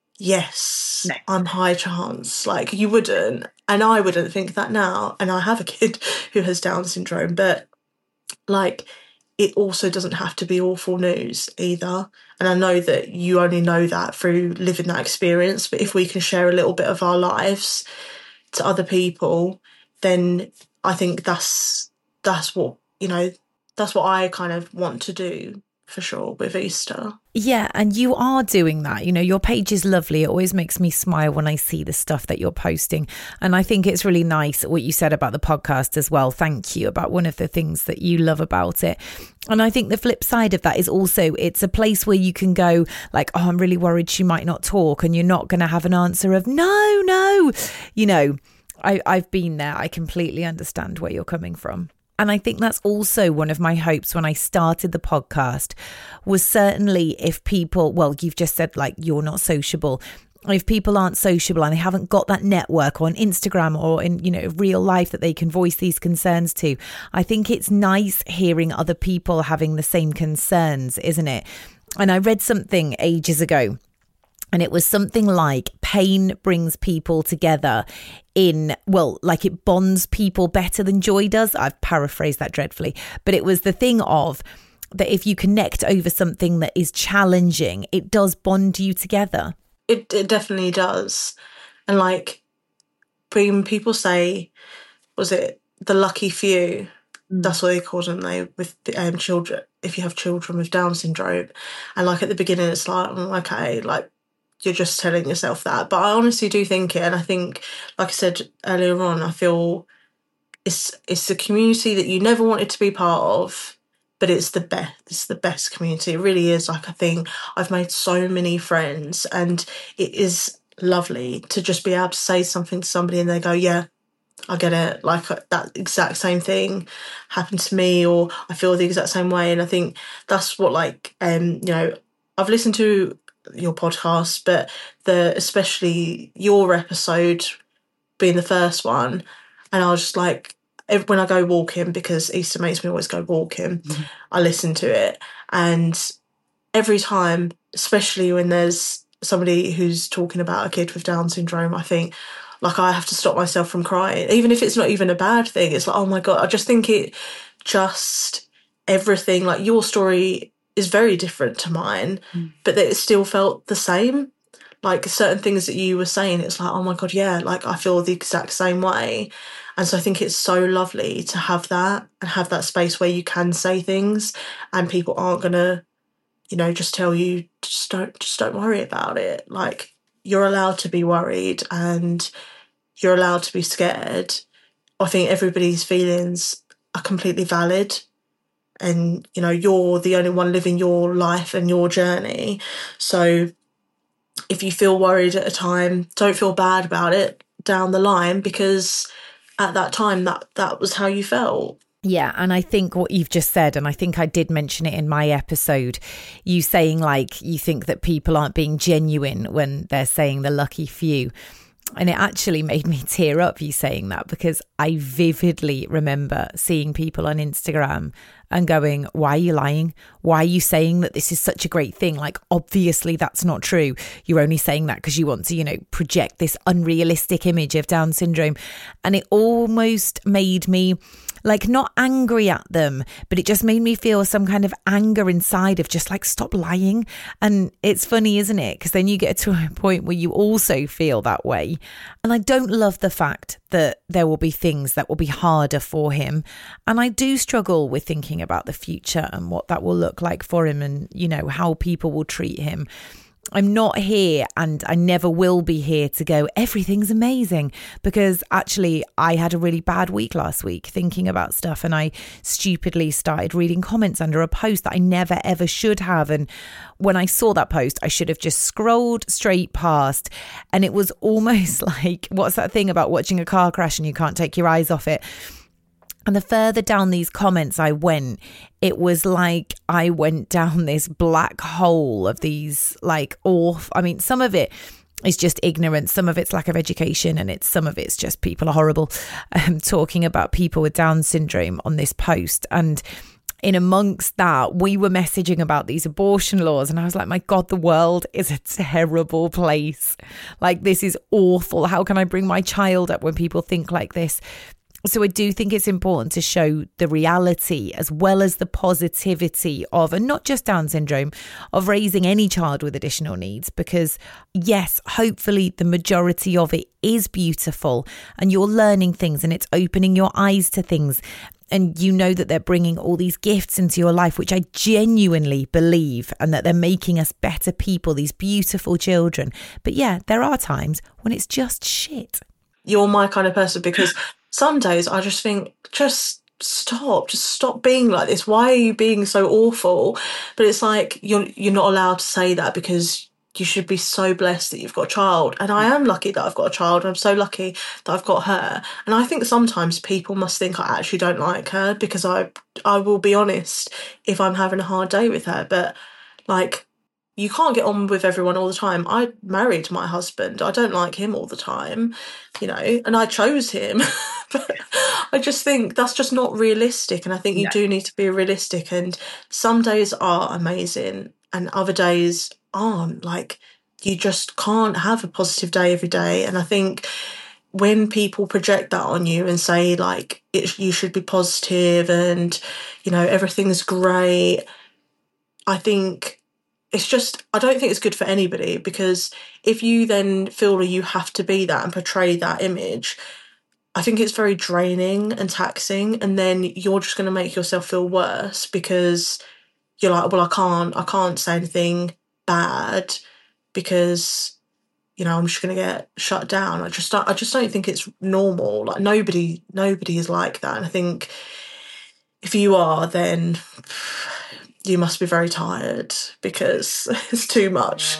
yes, no, I'm high chance. Like, you wouldn't, and I wouldn't think that now. And I have a kid who has Down syndrome, but like, it also doesn't have to be awful news either. And I know that you only know that through living that experience, but if we can share a little bit of our lives to other people, then I think that's what, that's what I kind of want to do for sure with Easter. Yeah, and you are doing that. Your page is lovely. It always makes me smile when I see the stuff that you're posting. And I think it's really nice what you said about the podcast as well. Thank you, about one of the things that you love about it. And I think the flip side of that is also it's a place where you can go like, oh, I'm really worried she might not talk, and you're not going to have an answer of no. I've been there. I completely understand where you're coming from. And I think that's also one of my hopes when I started the podcast, was certainly if people, well, you've just said like you're not sociable. If people aren't sociable and they haven't got that network on Instagram or in, real life that they can voice these concerns to, I think it's nice hearing other people having the same concerns, isn't it? And I read something ages ago, and it was something like pain brings people together like it bonds people better than joy does. I've paraphrased that dreadfully, but it was the thing of that if you connect over something that is challenging, it does bond you together. It definitely does. And like when people say, was it the lucky few? That's what they call them, with children, if you have children with Down syndrome. And like at the beginning, it's like, okay, like you're just telling yourself that. But I honestly do think it. And I think, like I said earlier on, I feel it's a community that you never wanted to be part of, but it's the best. It's the best community. It really is. Like, I think I've made so many friends, and it is lovely to just be able to say something to somebody and they go, yeah, I get it. Like that exact same thing happened to me, or I feel the exact same way. And I think that's what, like, I've listened to your podcast, but especially your episode being the first one, and I was just like, when I go walking, because Easter makes me always go walking, I listen to it, and every time, especially when there's somebody who's talking about a kid with Down syndrome, I think like I have to stop myself from crying, even if it's not even a bad thing. It's like, oh my God, I just think everything, like your story is very different to mine, but that it still felt the same. Like certain things that you were saying, it's like, oh my God, yeah, like I feel the exact same way. And so I think it's so lovely to have that, and have that space where you can say things and people aren't gonna, just tell you, just don't worry about it. Like, you're allowed to be worried and you're allowed to be scared. I think everybody's feelings are completely valid. And, you're the only one living your life and your journey. So if you feel worried at a time, don't feel bad about it down the line, because at that time, that was how you felt. Yeah, and I think what you've just said, and I think I did mention it in my episode, you saying like you think that people aren't being genuine when they're saying the lucky few. And it actually made me tear up, you saying that, because I vividly remember seeing people on Instagram and going, why are you lying? Why are you saying that this is such a great thing? Like, obviously that's not true. You're only saying that because you want to, project this unrealistic image of Down syndrome. And it almost made me like not angry at them, but it just made me feel some kind of anger inside of just like, stop lying. And it's funny, isn't it? Because then you get to a point where you also feel that way. And I don't love the fact that there will be things that will be harder for him. And I do struggle with thinking about the future and what that will look like for him, and, how people will treat him. I'm not here, and I never will be here to go, everything's amazing, because actually I had a really bad week last week thinking about stuff, and I stupidly started reading comments under a post that I never ever should have. And when I saw that post, I should have just scrolled straight past. And it was almost like, what's that thing about watching a car crash and you can't take your eyes off it? And the further down these comments I went, it was like I went down this black hole of these like some of it is just ignorance, some of it's lack of education, and some of it's just people are horrible. Talking about people with Down syndrome on this post. And in amongst that, we were messaging about these abortion laws, and I was like, my God, the world is a terrible place. Like, this is awful. How can I bring my child up when people think like this? So I do think it's important to show the reality as well as the positivity of, and not just Down syndrome, of raising any child with additional needs, because yes, hopefully the majority of it is beautiful and you're learning things and it's opening your eyes to things. And you know that they're bringing all these gifts into your life, which I genuinely believe, and that they're making us better people, these beautiful children. But yeah, there are times when it's just shit. You're my kind of person, because some days I just think, just stop being like this. Why are you being so awful? But it's like, you're not allowed to say that, because you should be so blessed that you've got a child. And I am lucky that I've got a child. I'm so lucky that I've got her. And I think sometimes people must think I actually don't like her, because I will be honest if I'm having a hard day with her. But like, you can't get on with everyone all the time. I married my husband. I don't like him all the time, you know, and I chose him. But I just think that's just not realistic. And I think you do need to be realistic. And some days are amazing and other days aren't. Like, you just can't have a positive day every day. And I think when people project that on you and say, like, you should be positive and, you know, everything's great, I think it's just, I don't think it's good for anybody, because if you then feel that you have to be that and portray that image, I think it's very draining and taxing, and then you're just going to make yourself feel worse, because you're like, well, I can't say anything bad because, you know, I'm just going to get shut down. I just don't think it's normal. Like, nobody is like that. And I think if you are, then you must be very tired, because it's too much.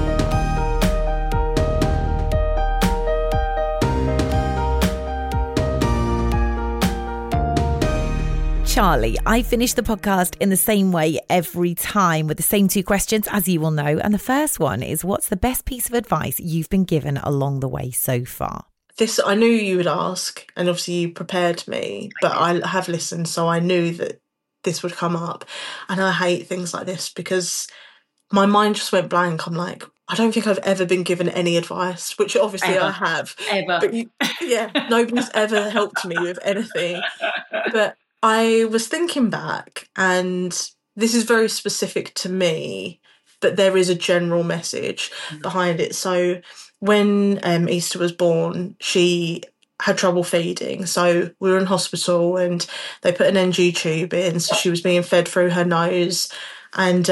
Charlie, I finish the podcast in the same way every time, with the same two questions, as you will know. And the first one is, what's the best piece of advice you've been given along the way so far? This, I knew you would ask, and obviously you prepared me, but I have listened, so I knew that this would come up. And I hate things like this, because my mind just went blank. I'm like, I don't think I've ever been given any advice, which obviously I have. Ever. But nobody's ever helped me with anything. But I was thinking back, and this is very specific to me, but there is a general message behind it. So when Easter was born, she had trouble feeding. So we were in hospital and they put an NG tube in. So she was being fed through her nose. And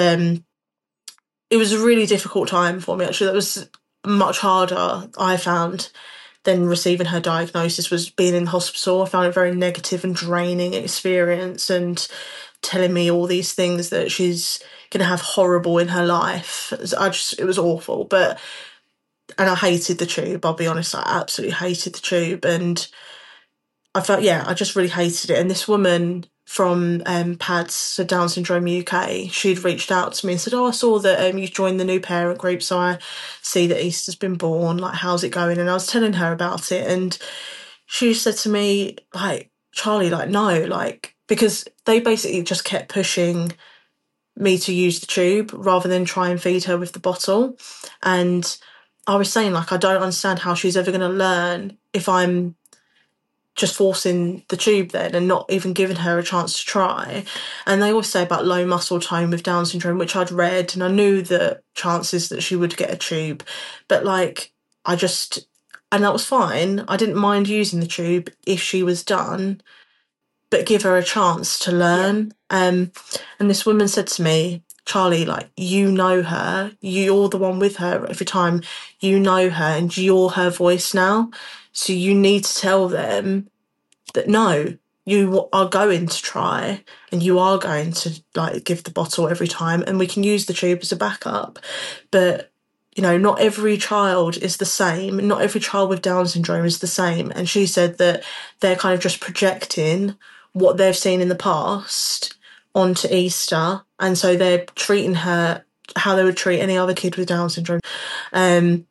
it was a really difficult time for me, actually. That was much harder, I found, than receiving her diagnosis, was being in hospital. I found it a very negative and draining experience, and telling me all these things that she's going to have horrible in her life. It was awful. And I hated the tube, I'll be honest. I absolutely hated the tube. And I felt, I just really hated it. And this woman from PADS, so Down Syndrome UK, she'd reached out to me and said, I saw that you joined the new parent group, so I see that Easter's been born, like, how's it going? And I was telling her about it, and she said to me, like, Charlie, like, no, like, because they basically just kept pushing me to use the tube rather than try and feed her with the bottle. And I was saying, like, I don't understand how she's ever going to learn if I'm just forcing the tube then and not even giving her a chance to try. And they always say about low muscle tone with Down syndrome, which I'd read, and I knew the chances that she would get a tube. But, like, and that was fine. I didn't mind using the tube if she was done, but give her a chance to learn. And this woman said to me, Charlie, like, you know her, you're the one with her every time, you know her, and you're her voice now. So you need to tell them that, no, you are going to try and you are going to, like, give the bottle every time, and we can use the tube as a backup. But, you know, not every child is the same. Not every child with Down syndrome is the same. And she said that they're kind of just projecting what they've seen in the past onto Easter. And so they're treating her how they would treat any other kid with Down syndrome. And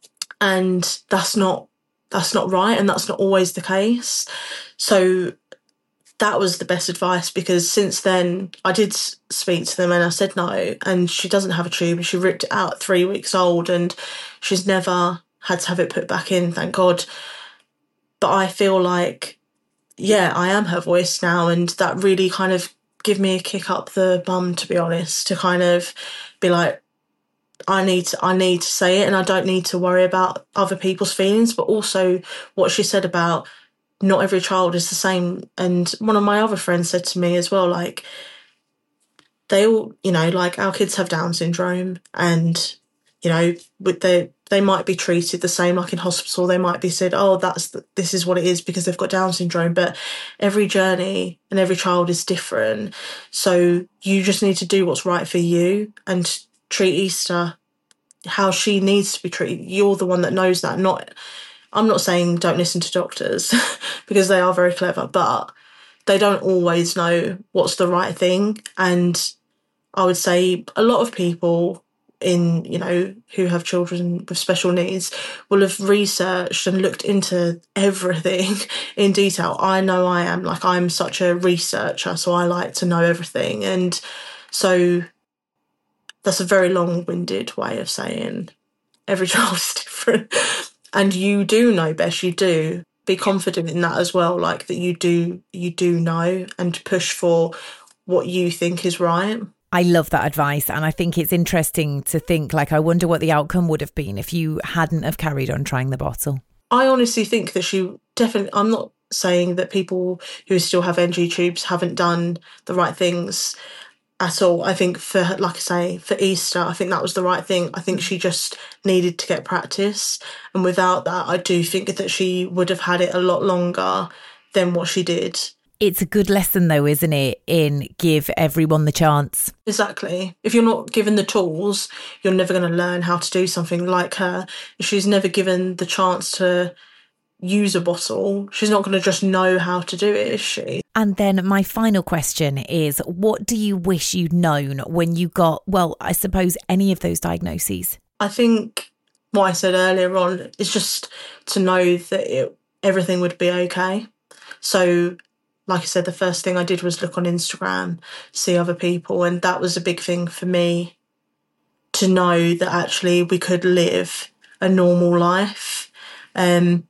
that's not right, and that's not always the case. So that was the best advice, because since then I did speak to them and I said no, and she doesn't have a tube, and she ripped it out at 3 weeks old, and she's never had to have it put back in, thank God. But I feel like yeah, I am her voice now, and that really kind of give me a kick up the bum, to be honest, to kind of be like, I need to say it, and I don't need to worry about other people's feelings. But also what she said about not every child is the same. And one of my other friends said to me as well, like, they all, like, our kids have Down syndrome, and, they might be treated the same, like in hospital, they might be said, oh, this is what it is because they've got Down syndrome. But every journey and every child is different. So you just need to do what's right for you and treat Easter how she needs to be treated. You're the one that knows that. I'm not saying don't listen to doctors because they are very clever, but they don't always know what's the right thing. And I would say a lot of people who have children with special needs will have researched and looked into everything in detail. I know I am. Like, I'm such a researcher, so I like to know everything. And so that's a very long-winded way of saying every child is different. And you do know best, you do. Be confident in that as well, like that you do know, and push for what you think is right. I love that advice, and I think it's interesting to think, like, I wonder what the outcome would have been if you hadn't have carried on trying the bottle. I honestly think that she definitely, I'm not saying that people who still have NG tubes haven't done the right things at all. I think for Easter, I think that was the right thing. I think she just needed to get practice, and without that, I do think that she would have had it a lot longer than what she did. It's a good lesson though, isn't it, in give everyone the chance. Exactly. If you're not given the tools, you're never going to learn how to do something like her. If she's never given the chance to use a bottle, she's not going to just know how to do it, is she? And then my final question is, what do you wish you'd known when you got, well, I suppose any of those diagnoses? I think what I said earlier on is just to know that everything would be okay. So, like I said, the first thing I did was look on Instagram, see other people, and that was a big thing for me, to know that actually we could live a normal life. And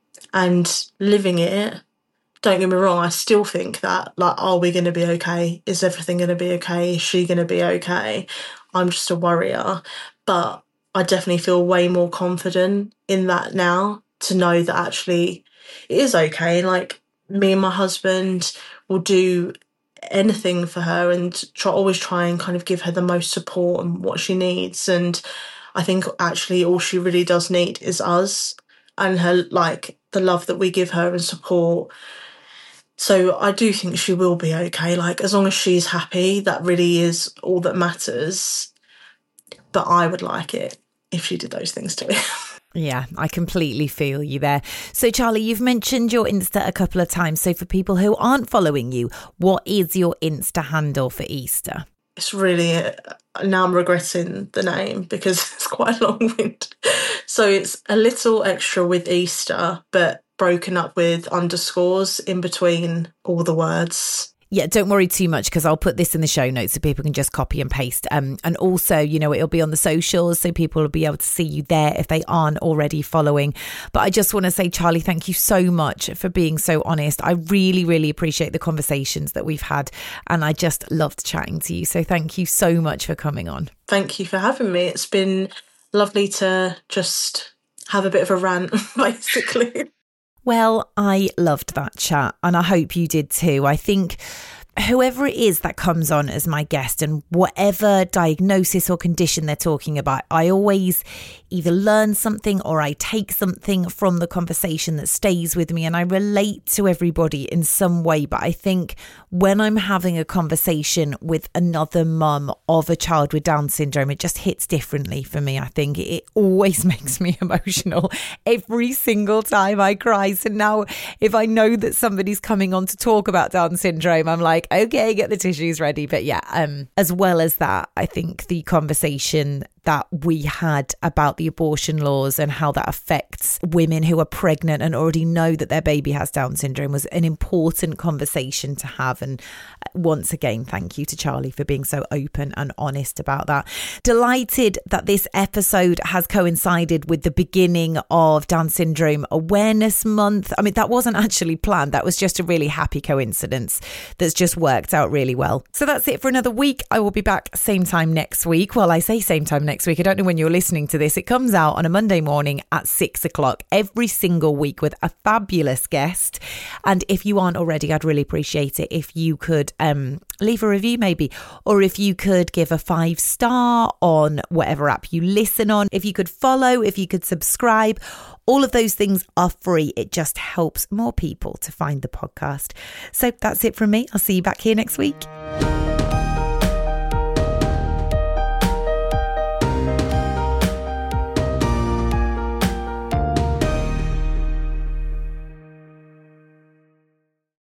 living it, don't get me wrong, I still think that, like, are we going to be okay? Is everything going to be okay? Is she going to be okay? I'm just a worrier. But I definitely feel way more confident in that now, to know that actually it is okay. Like, me and my husband will do anything for her and always try and kind of give her the most support and what she needs. And I think actually all she really does need is us and her, like, the love that we give her and support. So I do think she will be okay. Like, as long as she's happy, that really is all that matters. But I would like it if she did those things to me. Yeah, I completely feel you there. So, Charlie, you've mentioned your Insta a couple of times. So for people who aren't following you, what is your Insta handle for Easter? It's really, now I'm regretting the name because it's quite long-winded. So it's a little extra with Easter, but broken up with underscores in between all the words. Yeah, don't worry too much because I'll put this in the show notes so people can just copy and paste. And also, it'll be on the socials so people will be able to see you there if they aren't already following. But I just want to say, Charlie, thank you so much for being so honest. I really, really appreciate the conversations that we've had, and I just loved chatting to you. So thank you so much for coming on. Thank you for having me. It's been lovely to just have a bit of a rant, basically. Well, I loved that chat, and I hope you did too. I think whoever it is that comes on as my guest and whatever diagnosis or condition they're talking about, I always either learn something or I take something from the conversation that stays with me, and I relate to everybody in some way. But I think when I'm having a conversation with another mum of a child with Down syndrome, it just hits differently for me. I think it always makes me emotional every single time I cry. So now if I know that somebody's coming on to talk about Down syndrome, I'm like, okay, get the tissues ready. But yeah, as well as that, I think the conversation that we had about the abortion laws and how that affects women who are pregnant and already know that their baby has Down syndrome was an important conversation to have. And once again, thank you to Charlie for being so open and honest about that. Delighted that this episode has coincided with the beginning of Down Syndrome Awareness Month. I mean, that wasn't actually planned. That was just a really happy coincidence that's just worked out really well. So that's it for another week. I will be back same time next week. Well, I say same time next week. I don't know when you're listening to this. It comes out on a Monday morning at 6 o'clock every single week with a fabulous guest. And if you aren't already, I'd really appreciate it if you could leave a review maybe, or if you could give a 5-star on whatever app you listen on, if you could follow, if you could subscribe. All of those things are free. It just helps more people to find the podcast. So that's it from me. I'll see you back here next week.